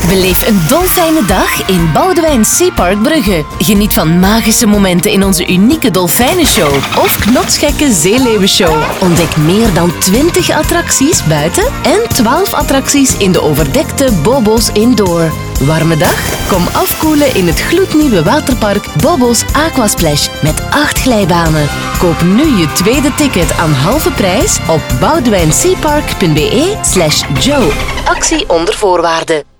Beleef een dolfijne dag in Boudewijn Seapark Brugge. Geniet van magische momenten in onze unieke dolfijnenshow of knotsgekke zeeleeuwenshow. Ontdek meer dan 20 attracties buiten en 12 attracties in de overdekte Bobo's Indoor. Warme dag? Kom afkoelen in het gloednieuwe waterpark Bobo's Aquasplash met 8 glijbanen. Koop nu je tweede ticket aan halve prijs op boudewijnseapark.be/Joe. Actie onder voorwaarden.